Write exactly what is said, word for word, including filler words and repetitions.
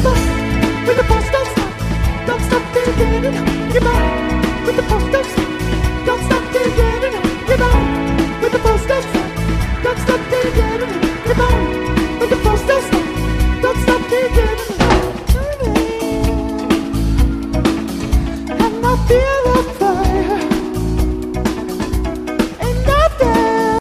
Your bus, when the bus don't stop, don't stop till you get it. Your bus.